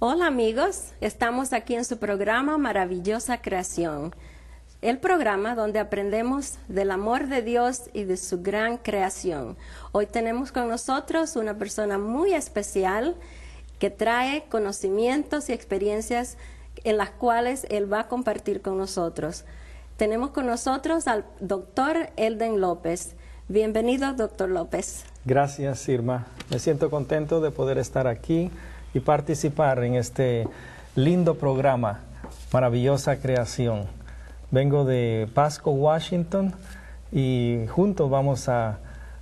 Hola amigos, estamos aquí en su programa Maravillosa Creación, el programa donde aprendemos del amor de Dios y de su gran creación. Hoy tenemos con nosotros una persona muy especial que trae conocimientos y experiencias en las cuales él va a compartir con nosotros. Tenemos con nosotros al doctor Elden López. Bienvenido, doctor López. Gracias, Irma. Me siento contento de poder estar aquí y participar en este lindo programa, Maravillosa Creación. Vengo de Pasco, Washington, y juntos vamos a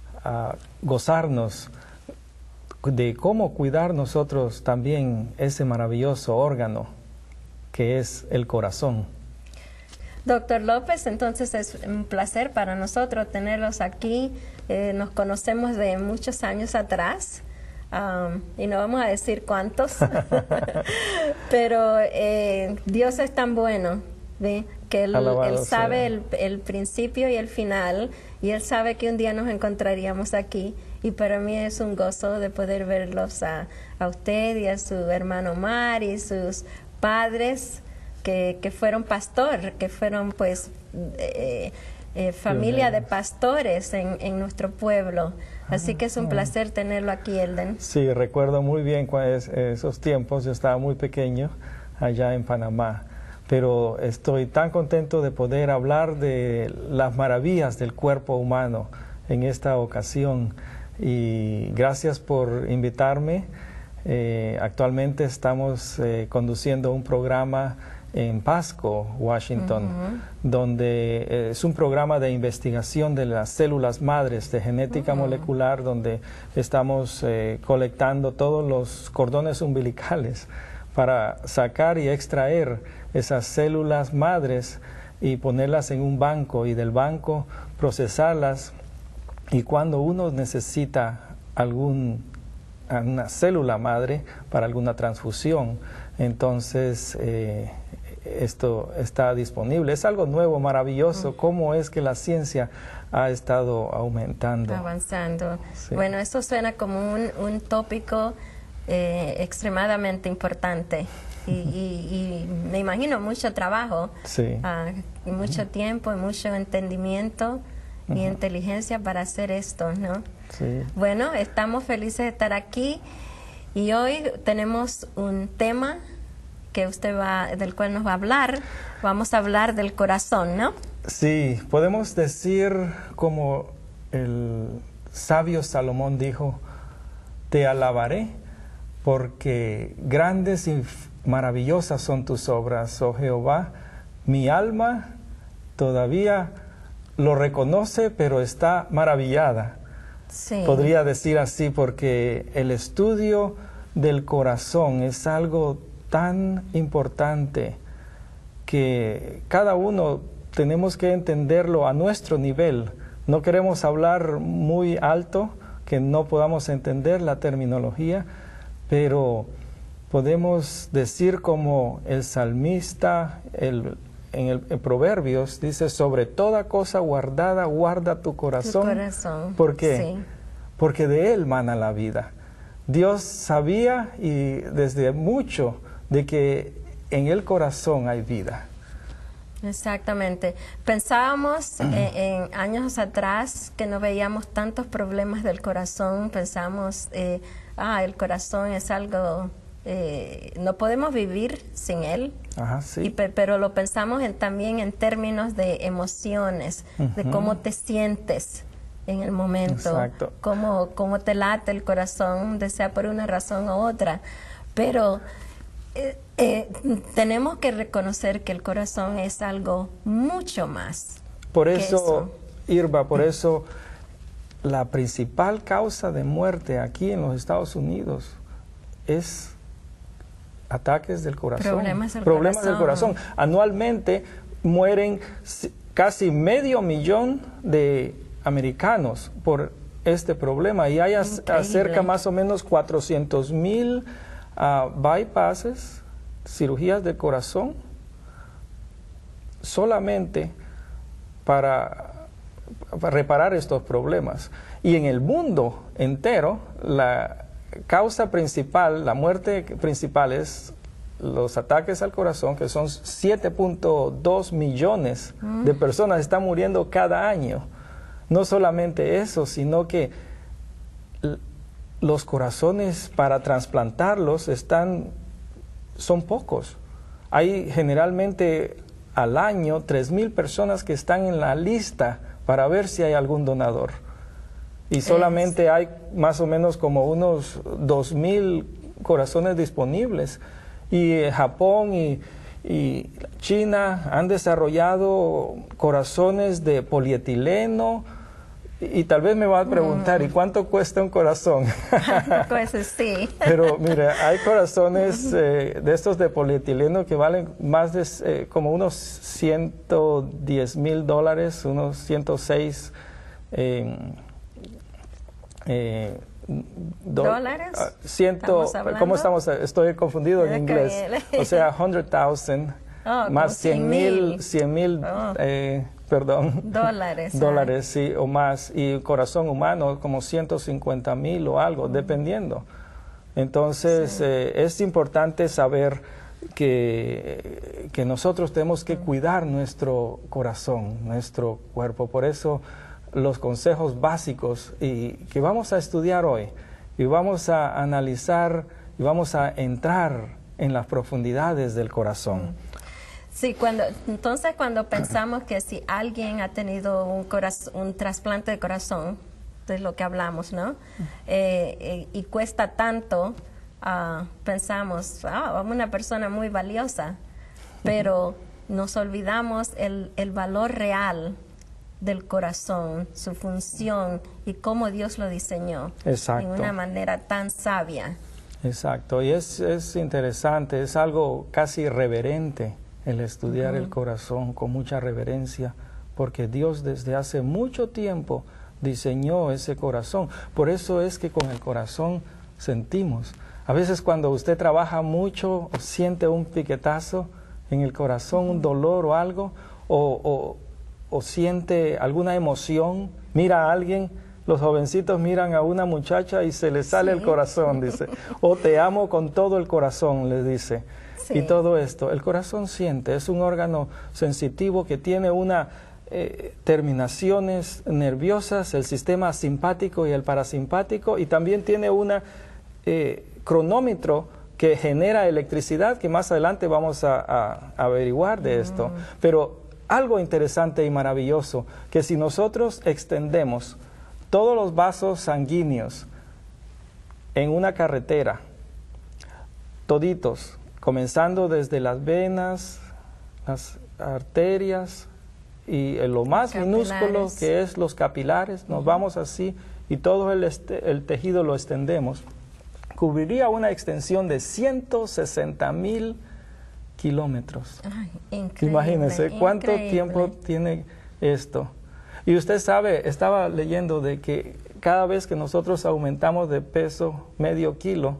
gozarnos de cómo cuidar nosotros también ese maravilloso órgano que es el corazón. Doctor López, entonces es un placer para nosotros tenerlos aquí. Nos conocemos de muchos años atrás. Y no vamos a decir cuántos, pero Dios es tan bueno, ¿ve? Que Él sabe el principio y el final, y Él sabe que un día nos encontraríamos aquí, y para mí es un gozo de poder verlos a usted y a su hermano Omar y sus padres que fueron pastor, que fueron pues familia de pastores en nuestro pueblo. Así que es un placer tenerlo aquí, Elden. Sí, recuerdo muy bien esos tiempos. Yo estaba muy pequeño allá en Panamá, pero estoy tan contento de poder hablar de las maravillas del cuerpo humano en esta ocasión. Y gracias por invitarme. Actualmente estamos conduciendo un programa en Pasco, Washington, donde es un programa de investigación de las células madres de genética molecular, donde estamos colectando todos los cordones umbilicales para sacar y extraer esas células madres y ponerlas en un banco, y del banco procesarlas, y cuando uno necesita una célula madre para alguna transfusión, entonces esto está disponible. Es algo nuevo, maravilloso. ¿Cómo es que la ciencia ha estado aumentando? Avanzando. Sí. Bueno, eso suena como un tópico extremadamente importante. Y me imagino mucho trabajo, sí. Y mucho tiempo, y mucho entendimiento y inteligencia para hacer esto, ¿no? Sí. Bueno, estamos felices de estar aquí, y hoy tenemos un tema que del cual nos va a hablar. Vamos a hablar del corazón, ¿no? Sí, podemos decir como el sabio Salomón dijo: te alabaré porque grandes y maravillosas son tus obras, oh Jehová. Mi alma todavía lo reconoce, pero está maravillada. Sí. Podría decir así, porque el estudio del corazón es algo tan importante que cada uno tenemos que entenderlo a nuestro nivel. No queremos hablar muy alto, que no podamos entender la terminología, pero podemos decir como el salmista en Proverbios dice: sobre toda cosa guardada, guarda tu corazón. Tu corazón. ¿Por qué? Sí. Porque de él mana la vida. Dios sabía y desde mucho de que en el corazón hay vida. Exactamente. Pensábamos en años atrás que no veíamos tantos problemas del corazón. Pensamos, el corazón es algo, no podemos vivir sin él. Ajá, sí. Pero lo pensamos también en términos de emociones, de cómo te sientes en el momento. Exacto. Cómo te late el corazón, sea por una razón u otra. Pero tenemos que reconocer que el corazón es algo mucho más. Por eso, Irma, por eso la principal causa de muerte aquí en los Estados Unidos es ataques del corazón. Problemas del corazón. Anualmente mueren casi 500,000 de americanos por este problema, y hay acerca más o menos 400,000 bypasses, cirugías del corazón, solamente para reparar estos problemas. Y en el mundo entero, causa principal, la muerte principal es los ataques al corazón, que son 7.2 millones de personas están muriendo cada año. No solamente eso, sino que los corazones para trasplantarlos son pocos. Hay generalmente al año 3,000 personas que están en la lista para ver si hay algún donador. Y solamente hay más o menos como unos 2,000 corazones disponibles. Y Japón y China han desarrollado corazones de polietileno. Y tal vez me va a preguntar, ¿y cuánto cuesta un corazón? Pues sí. Pero mire, hay corazones de estos de polietileno que valen más de como unos $110,000, unos 106 ¿dólares? ¿Cómo estamos? Estoy confundido en inglés. O sea, 100,000 más 100,000 dólares. Dólares, sí, o más. Y corazón humano como 150,000 o algo, dependiendo. Entonces, es importante saber que nosotros tenemos que cuidar nuestro corazón, nuestro cuerpo. Por eso, los consejos básicos y que vamos a estudiar hoy, y vamos a analizar, y vamos a entrar en las profundidades del corazón. Sí, entonces cuando pensamos que si alguien ha tenido un trasplante de corazón, de lo que hablamos, ¿no? Y cuesta tanto, pensamos, una persona muy valiosa, pero nos olvidamos el valor real del corazón, su función y cómo Dios lo diseñó. Exacto. De una manera tan sabia. Exacto, y es interesante, es algo casi reverente el estudiar el corazón con mucha reverencia, porque Dios desde hace mucho tiempo diseñó ese corazón. Por eso es que con el corazón sentimos. A veces cuando usted trabaja mucho o siente un piquetazo en el corazón, un dolor o algo, o siente alguna emoción, mira a alguien, los jovencitos miran a una muchacha y se les sale el corazón, dice, o te amo con todo el corazón, le dice. Sí. Y todo esto, el corazón siente, es un órgano sensitivo que tiene terminaciones nerviosas, el sistema simpático y el parasimpático, y también tiene una cronómetro que genera electricidad, que más adelante vamos a averiguar de esto. Pero algo interesante y maravilloso, que si nosotros extendemos todos los vasos sanguíneos en una carretera, toditos, comenzando desde las venas, las arterias y lo más minúsculo que es los capilares, nos vamos así y todo el tejido lo extendemos, cubriría una extensión de 160,000 kilómetros. Ay, increíble, imagínense cuánto tiempo tiene esto. Y usted sabe, estaba leyendo de que cada vez que nosotros aumentamos de peso medio kilo,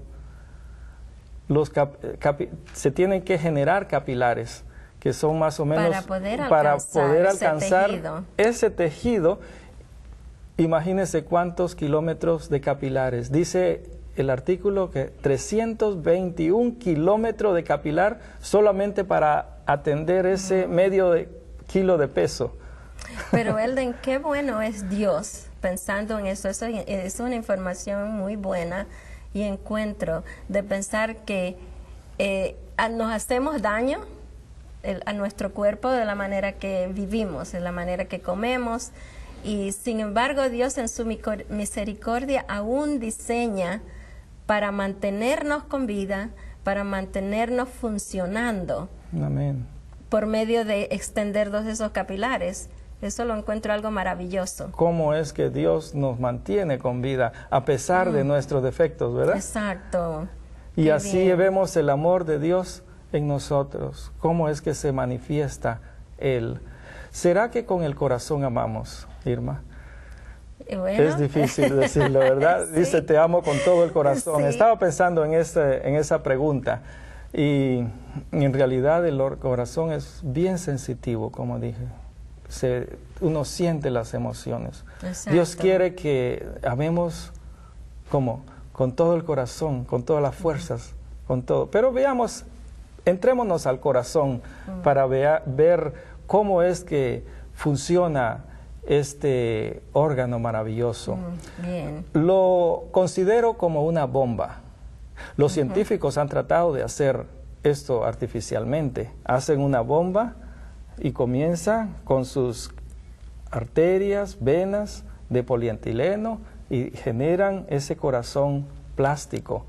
se tienen que generar capilares, que son más o menos para poder alcanzar ese tejido. Imagínense cuántos kilómetros de capilares. Dice el artículo que 321 kilómetros de capilar solamente para atender ese medio kilo de peso. Pero Elden, qué bueno es Dios pensando en eso. Eso es una información muy buena y encuentro de pensar que nos hacemos daño a nuestro cuerpo de la manera que vivimos, de la manera que comemos, y sin embargo Dios en su misericordia aún diseña para mantenernos con vida, para mantenernos funcionando. Amén. Por medio de extender dos de esos capilares. Eso lo encuentro algo maravilloso. ¿Cómo es que Dios nos mantiene con vida a pesar de nuestros defectos, verdad? Exacto. Y así vemos el amor de Dios en nosotros. ¿Cómo es que se manifiesta Él? ¿Será que con el corazón amamos, Irma? Bueno. Es difícil decirlo, ¿verdad? Sí. Dice, te amo con todo el corazón. Sí. Estaba pensando en esa pregunta. Y en realidad el corazón es bien sensitivo, como dije. Uno siente las emociones. Exacto. Dios quiere que amemos como con todo el corazón, con todas las fuerzas, con todo. Pero veamos, entrémonos al corazón para ver cómo es que funciona este órgano maravilloso. Bien. Lo considero como una bomba. Los científicos han tratado de hacer esto artificialmente. Hacen una bomba y comienza con sus arterias, venas de polietileno y generan ese corazón plástico.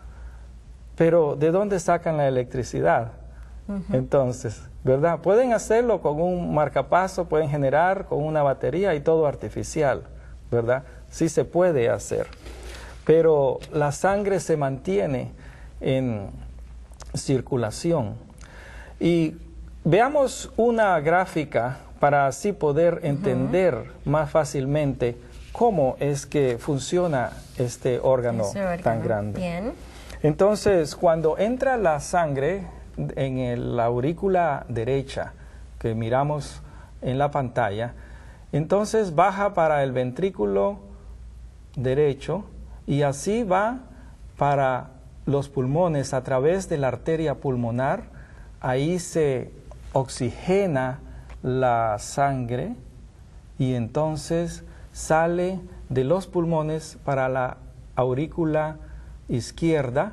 Pero ¿de dónde sacan la electricidad? Entonces, ¿verdad? Pueden hacerlo con un marcapaso, pueden generar con una batería y todo artificial, ¿verdad? Sí se puede hacer. Pero la sangre se mantiene en circulación. Y veamos una gráfica para así poder entender más fácilmente cómo es que funciona este órgano tan grande. Bien. Entonces, cuando entra la sangre en la aurícula derecha, que miramos en la pantalla, entonces baja para el ventrículo derecho y así va para los pulmones a través de la arteria pulmonar. Ahí se oxigena la sangre y entonces sale de los pulmones para la aurícula izquierda,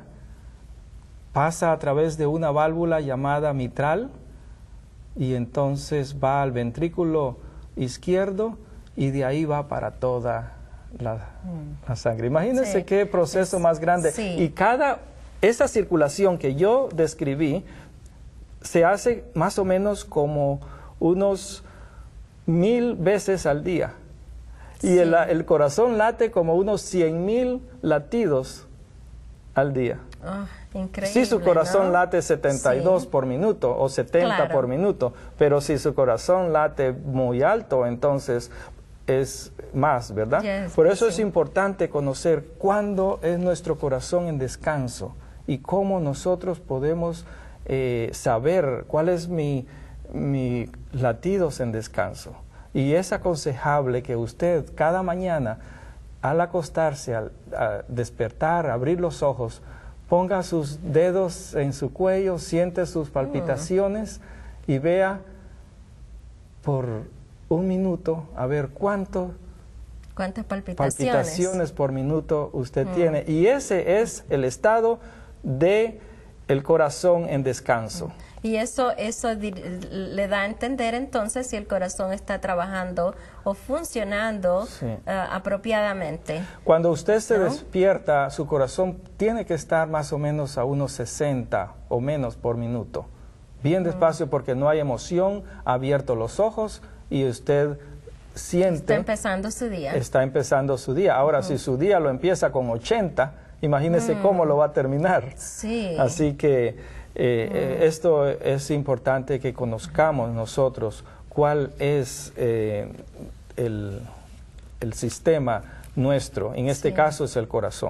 pasa a través de una válvula llamada mitral y entonces va al ventrículo izquierdo y de ahí va para toda la sangre. Imagínense qué proceso más grande. Y esa circulación que yo describí se hace más o menos como unos 1000 veces al día. Y el corazón late como unos 100,000 latidos al día. Increíble, si su corazón late 72 por minuto o 70 por minuto, pero si su corazón late muy alto, entonces es más, ¿verdad? Por eso es importante conocer cuándo es nuestro corazón en descanso y cómo nosotros podemos saber cuál es mi latidos en descanso. Y es aconsejable que usted cada mañana, al acostarse, al despertar, abrir los ojos, ponga sus dedos en su cuello, siente sus palpitaciones y vea por un minuto a ver cuántas palpitaciones por minuto usted tiene. Y ese es el estado de el corazón en descanso. Y eso le da a entender entonces si el corazón está trabajando o funcionando apropiadamente. Cuando usted se despierta, su corazón tiene que estar más o menos a unos 60 o menos por minuto. Bien despacio porque no hay emoción, ha abierto los ojos y usted siente... Está empezando su día. Está empezando su día. Ahora, si su día lo empieza con 80, imagínese cómo lo va a terminar. Así que esto es importante que conozcamos nosotros cuál es el sistema nuestro. En este caso es el corazón.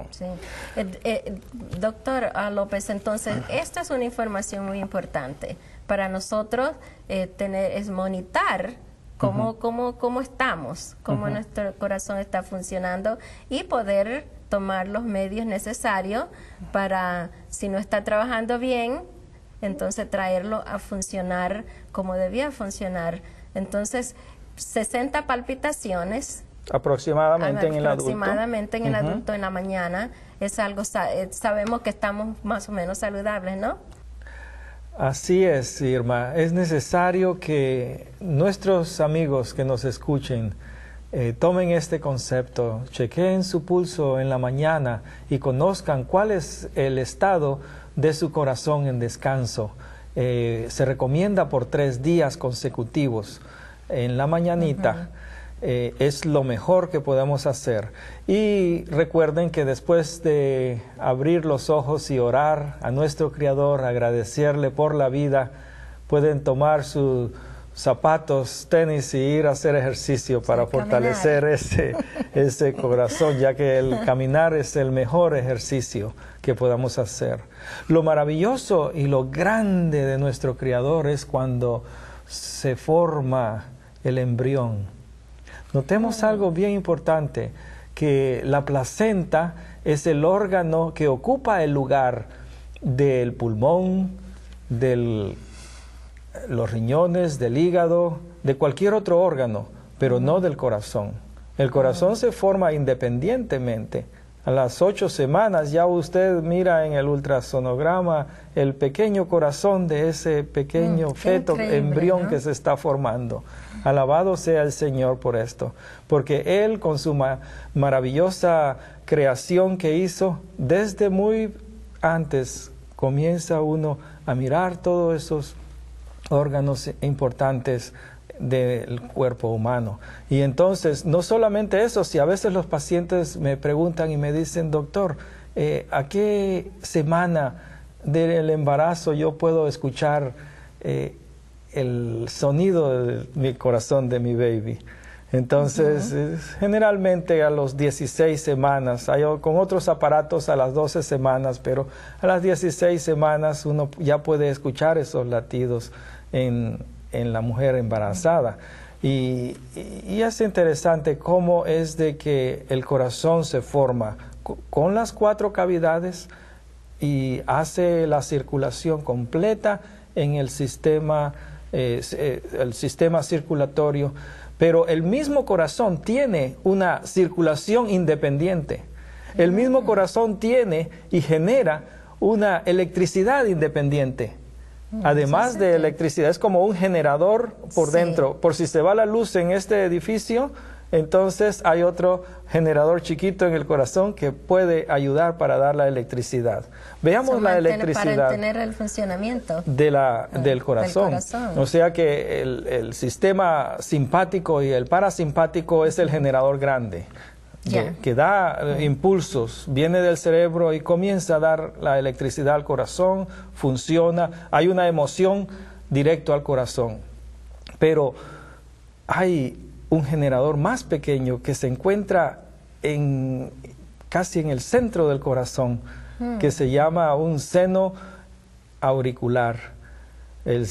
Doctor López, entonces, esta es una información muy importante para nosotros es monitorar cómo estamos, cómo nuestro corazón está funcionando y poder tomar los medios necesarios para, si no está trabajando bien, entonces traerlo a funcionar como debía funcionar. Entonces, 60 palpitaciones aproximadamente en el adulto. Aproximadamente en el adulto en la mañana es algo, sabemos que estamos más o menos saludables, ¿no? Así es, Irma. Es necesario que nuestros amigos que nos escuchen tomen este concepto, chequeen su pulso en la mañana y conozcan cuál es el estado de su corazón en descanso. Se recomienda por 3 días consecutivos en la mañanita. Es lo mejor que podemos hacer. Y recuerden que después de abrir los ojos y orar a nuestro Creador, agradecerle por la vida, pueden tomar sus zapatos, tenis y ir a hacer ejercicio para fortalecer ese corazón, ya que el caminar es el mejor ejercicio que podamos hacer. Lo maravilloso y lo grande de nuestro Creador es cuando se forma el embrión. Notemos algo bien importante, que la placenta es el órgano que ocupa el lugar del pulmón, de los riñones, del hígado, de cualquier otro órgano, pero no del corazón. El corazón se forma independientemente. A las 8 semanas ya usted mira en el ultrasonograma el pequeño corazón de ese pequeño feto, embrión, ¿no?, que se está formando. Alabado sea el Señor por esto, porque Él con su maravillosa creación que hizo, desde muy antes comienza uno a mirar todos esos órganos importantes del cuerpo humano. Y entonces, no solamente eso, si a veces los pacientes me preguntan y me dicen, doctor, ¿a qué semana del embarazo yo puedo escuchar el sonido de mi corazón de mi baby? Entonces, generalmente a los 16 semanas, hay con otros aparatos a las 12 semanas, pero a las 16 semanas uno ya puede escuchar esos latidos en la mujer embarazada. Y es interesante cómo es de que el corazón se forma con las 4 cavidades y hace la circulación completa en el sistema circulatorio, pero el mismo corazón tiene una circulación independiente. El mismo corazón tiene y genera una electricidad independiente. Además de electricidad, es como un generador por dentro. Por si se va la luz en este edificio, entonces hay otro generador chiquito en el corazón que puede ayudar para dar la electricidad. Veamos la electricidad para tener el funcionamiento del corazón. O sea que el sistema simpático y el parasimpático es el generador grande. Que da impulsos, viene del cerebro y comienza a dar la electricidad al corazón, funciona, hay una emoción directo al corazón. Pero hay un generador más pequeño que se encuentra casi en el centro del corazón, que se llama un seno auricular. Un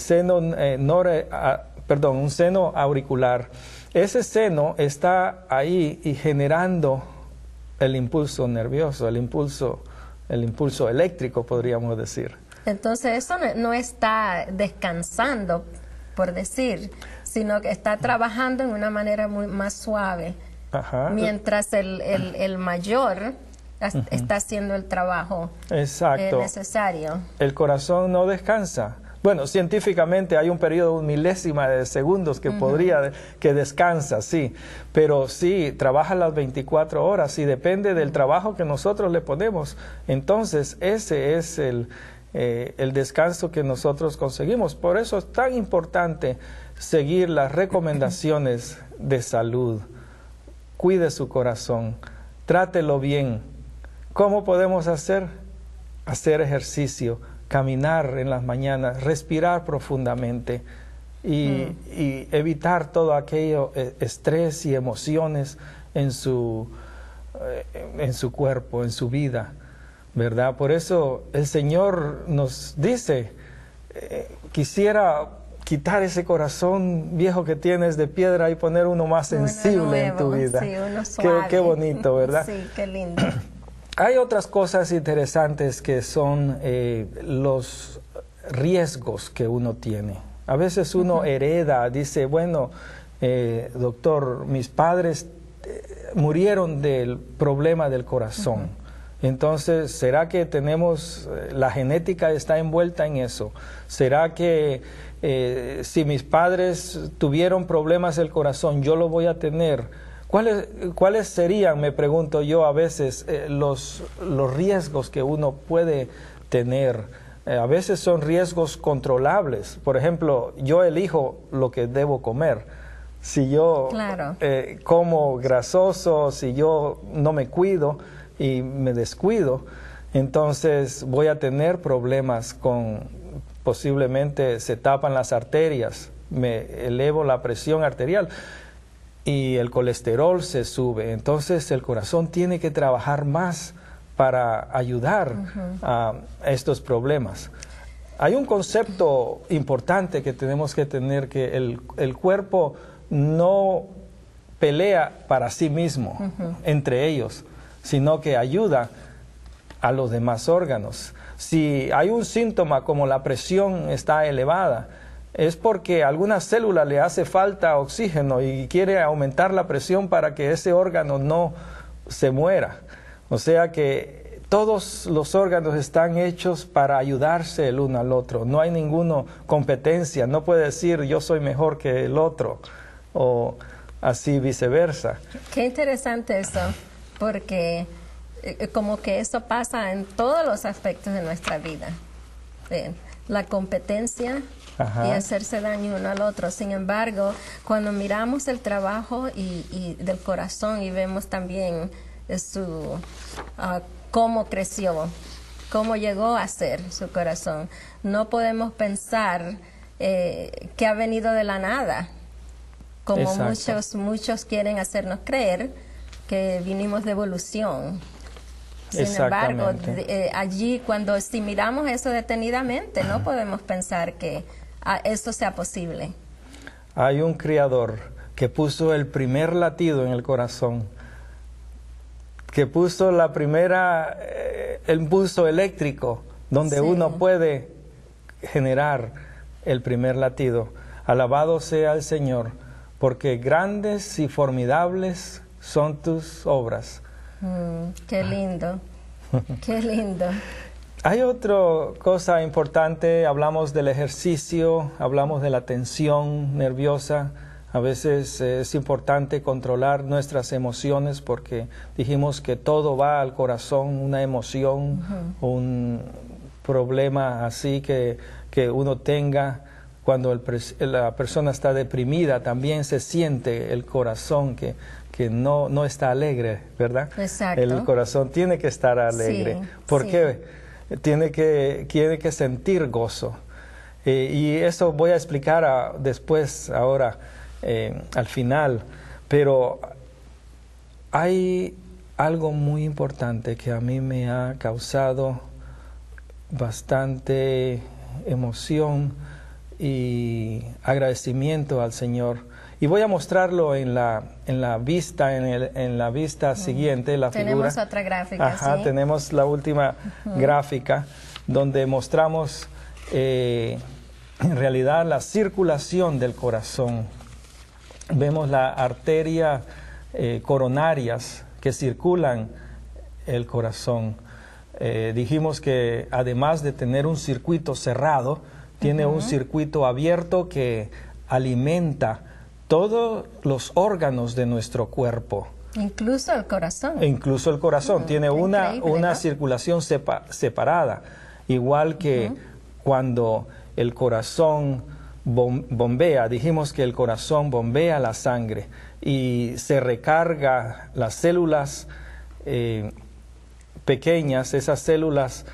seno auricular. Ese seno está ahí y generando el impulso nervioso, el impulso eléctrico, podríamos decir. Entonces eso no está descansando, por decir, sino que está trabajando en una manera más suave. Mientras el mayor está haciendo el trabajo necesario. El corazón no descansa. Bueno, científicamente hay un periodo, un milésima de segundos que descansa, sí, pero sí, trabaja las 24 horas y depende del trabajo que nosotros le ponemos. Entonces, ese es el descanso que nosotros conseguimos. Por eso es tan importante seguir las recomendaciones de salud. Cuide su corazón, trátelo bien. ¿Cómo podemos hacer? Hacer ejercicio, caminar en las mañanas, respirar profundamente y evitar todo aquello, estrés y emociones en su cuerpo, en su vida, ¿verdad? Por eso el Señor nos dice, quisiera quitar ese corazón viejo que tienes de piedra y poner uno más sensible en tu vida. Sí, uno suave. Qué bonito, ¿verdad? Sí, qué lindo. Hay otras cosas interesantes que son los riesgos que uno tiene. A veces uno hereda, dice, bueno, doctor, mis padres murieron del problema del corazón. Entonces, ¿será que la genética está envuelta en eso? ¿Será que si mis padres tuvieron problemas del corazón, yo lo voy a tener? ¿Cuáles serían, me pregunto yo a veces, los riesgos que uno puede tener? A veces son riesgos controlables. Por ejemplo, yo elijo lo que debo comer. Si yo como grasoso, si yo no me cuido y me descuido, entonces voy a tener problemas posiblemente se tapan las arterias, me elevo la presión arterial y el colesterol se sube. Entonces el corazón tiene que trabajar más para ayudar a estos problemas. Hay un concepto importante que tenemos que tener, que el cuerpo no pelea para sí mismo, entre ellos, sino que ayuda a los demás órganos. Si hay un síntoma como la presión está elevada, es porque a alguna célula le hace falta oxígeno y quiere aumentar la presión para que ese órgano no se muera. O sea que todos los órganos están hechos para ayudarse el uno al otro. No hay ninguna competencia. No puede decir yo soy mejor que el otro o así viceversa. Qué interesante eso, porque como que eso pasa en todos los aspectos de nuestra vida. La competencia y hacerse daño uno al otro. Sin embargo, cuando miramos el trabajo y del corazón y vemos también cómo creció, cómo llegó a ser su corazón, no podemos pensar que ha venido de la nada, como muchos quieren hacernos creer que vinimos de evolución. Sin embargo, allí si miramos eso detenidamente, no podemos pensar que esto sea posible. Hay un Creador que puso el primer latido en el corazón, que puso el impulso eléctrico, donde uno puede generar el primer latido. Alabado sea el Señor, porque grandes y formidables son tus obras. Qué lindo, qué lindo. Hay otra cosa importante, hablamos del ejercicio, hablamos de la tensión nerviosa. A veces es importante controlar nuestras emociones porque dijimos que todo va al corazón, una emoción, un problema así que uno tenga. Cuando la persona está deprimida también se siente el corazón que no está alegre, ¿verdad? Exacto. El corazón tiene que estar alegre. Sí, ¿por qué? Tiene que sentir gozo. Y eso voy a explicar después, ahora, al final. Pero hay algo muy importante que a mí me ha causado bastante emoción y agradecimiento al Señor. Y voy a mostrarlo en la vista, en la vista siguiente, la figura. Tenemos otra gráfica, ¿sí? Tenemos la última gráfica donde mostramos en realidad la circulación del corazón. Vemos las arterias coronarias que circulan el corazón. Dijimos que además de tener un circuito cerrado, tiene un circuito abierto que alimenta todos los órganos de nuestro cuerpo. Incluso el corazón. Incluso el corazón. Tiene una circulación separada. Igual que cuando el corazón bombea, dijimos que el corazón bombea la sangre y se recarga las células pequeñas, esas células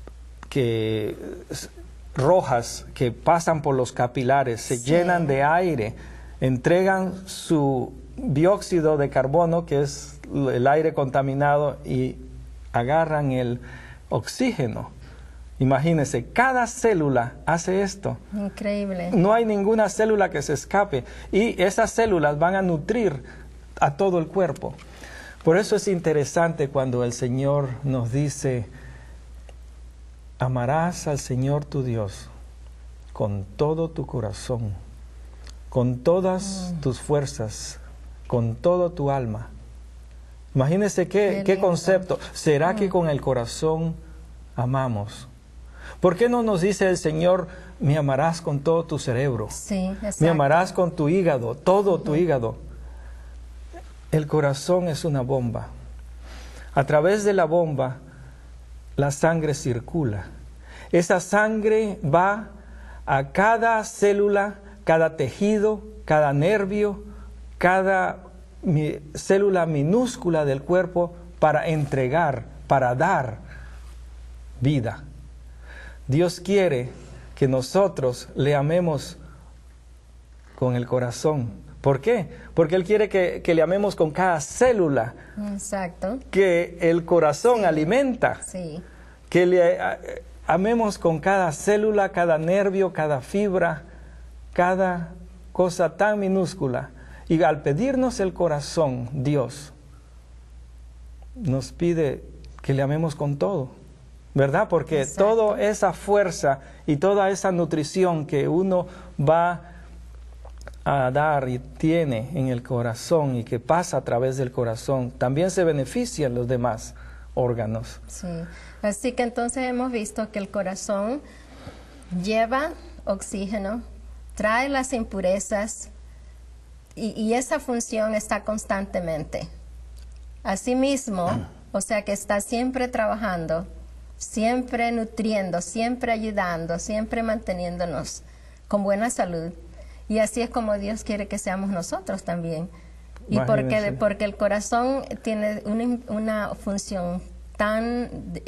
rojas que pasan por los capilares, se llenan de aire, entregan su dióxido de carbono, que es el aire contaminado, y agarran el oxígeno. Imagínense, cada célula hace esto. Increíble. No hay ninguna célula que se escape, y esas células van a nutrir a todo el cuerpo. Por eso es interesante cuando el Señor nos dice: amarás al Señor tu Dios con todo tu corazón, con todas tus fuerzas, con todo tu alma. Imagínense qué concepto. ¿Será que con el corazón amamos? ¿Por qué no nos dice el Señor: me amarás con todo tu cerebro? Sí, exacto. Me amarás con tu hígado, todo tu hígado. El corazón es una bomba. A través de la bomba, la sangre circula. Esa sangre va a cada célula, cada tejido, cada nervio, cada célula minúscula del cuerpo para entregar, para dar vida. Dios quiere que nosotros le amemos con el corazón. ¿Por qué? Porque Él quiere que le amemos con cada célula. Exacto. Que el corazón alimenta. Sí. Que le amemos con cada célula, cada nervio, cada fibra, cada cosa tan minúscula. Y al pedirnos el corazón, Dios nos pide que le amemos con todo, ¿verdad? Porque Exacto. toda esa fuerza y toda esa nutrición que uno va a dar y tiene en el corazón y que pasa a través del corazón, también se benefician los demás órganos. Sí. Así que entonces hemos visto que el corazón lleva oxígeno, trae las impurezas y esa función está constantemente. Asimismo, o sea que está siempre trabajando, siempre nutriendo, siempre ayudando, siempre manteniéndonos con buena salud. Y así es como Dios quiere que seamos nosotros también. Y porque el corazón tiene una función tan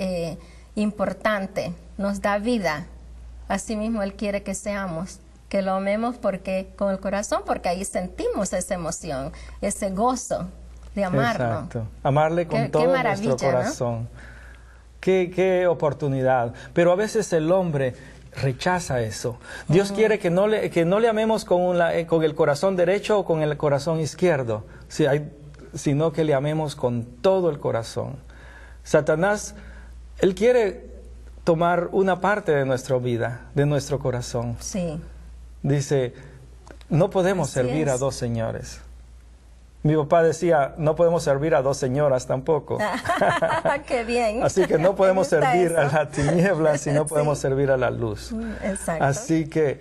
importante, nos da vida. Asimismo Él quiere que seamos, que lo amemos con el corazón, porque ahí sentimos esa emoción, ese gozo de amarlo. Exacto. Amarle con Qué todo maravilla, nuestro corazón. ¿No? Qué oportunidad. Pero a veces el hombre rechaza eso. Dios quiere que no le amemos con el corazón derecho o con el corazón izquierdo, sino que le amemos con todo el corazón. Satanás, él quiere tomar una parte de nuestra vida, de nuestro corazón. Sí. Dice, no podemos servir a dos señores. Mi papá decía, no podemos servir a dos señoras tampoco. ¡Qué bien! Así que no podemos servir a la tiniebla, si no podemos servir a la luz. Exacto. Así que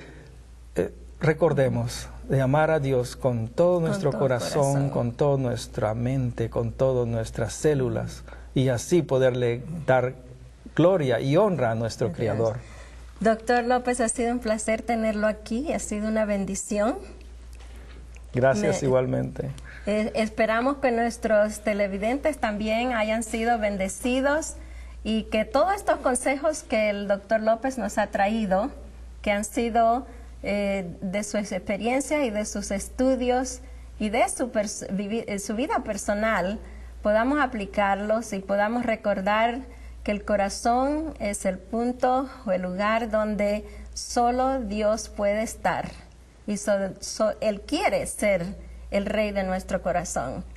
recordemos de amar a Dios con todo nuestro corazón, con toda nuestra mente, con todas nuestras células, y así poderle dar gloria y honra a nuestro Creador. Doctor López, ha sido un placer tenerlo aquí, ha sido una bendición. Gracias igualmente. Esperamos que nuestros televidentes también hayan sido bendecidos y que todos estos consejos que el doctor López nos ha traído, que han sido de su experiencia y de sus estudios y de su vida personal, podamos aplicarlos y podamos recordar que el corazón es el punto o el lugar donde solo Dios puede estar y Él quiere ser el Rey de nuestro corazón.